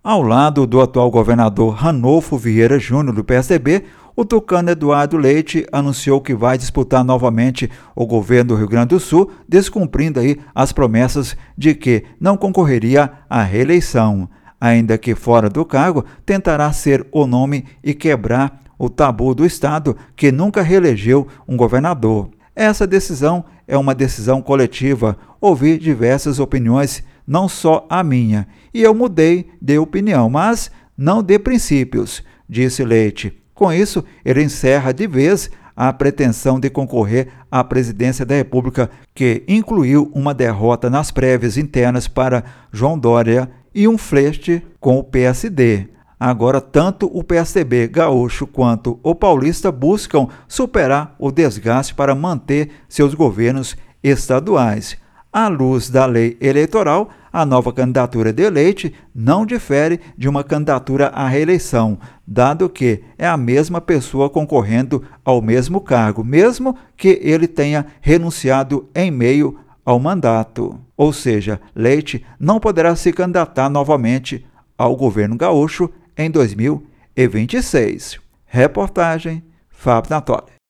Ao lado do atual governador Ranolfo Vieira Júnior, do PSDB, o tucano Eduardo Leite anunciou que vai disputar novamente o governo do Rio Grande do Sul, descumprindo aí as promessas de que não concorreria à reeleição. Ainda que fora do cargo, tentará ser o nome e quebrar o tabu do Estado, que nunca reelegeu um governador. Essa decisão é uma decisão coletiva. Ouvi diversas opiniões, não só a minha, e eu mudei de opinião, mas não de princípios, disse Leite. Com isso, ele encerra de vez a pretensão de concorrer à presidência da República, que incluiu uma derrota nas prévias internas para João Dória e um flerte com o PSD. Agora, tanto o PSDB gaúcho quanto o paulista buscam superar o desgaste para manter seus governos estaduais. À luz da lei eleitoral, a nova candidatura de Leite não difere de uma candidatura à reeleição, dado que é a mesma pessoa concorrendo ao mesmo cargo, mesmo que ele tenha renunciado em meio ao mandato. Ou seja, Leite não poderá se candidatar novamente ao governo gaúcho em 2026. Reportagem Fábio Natoli.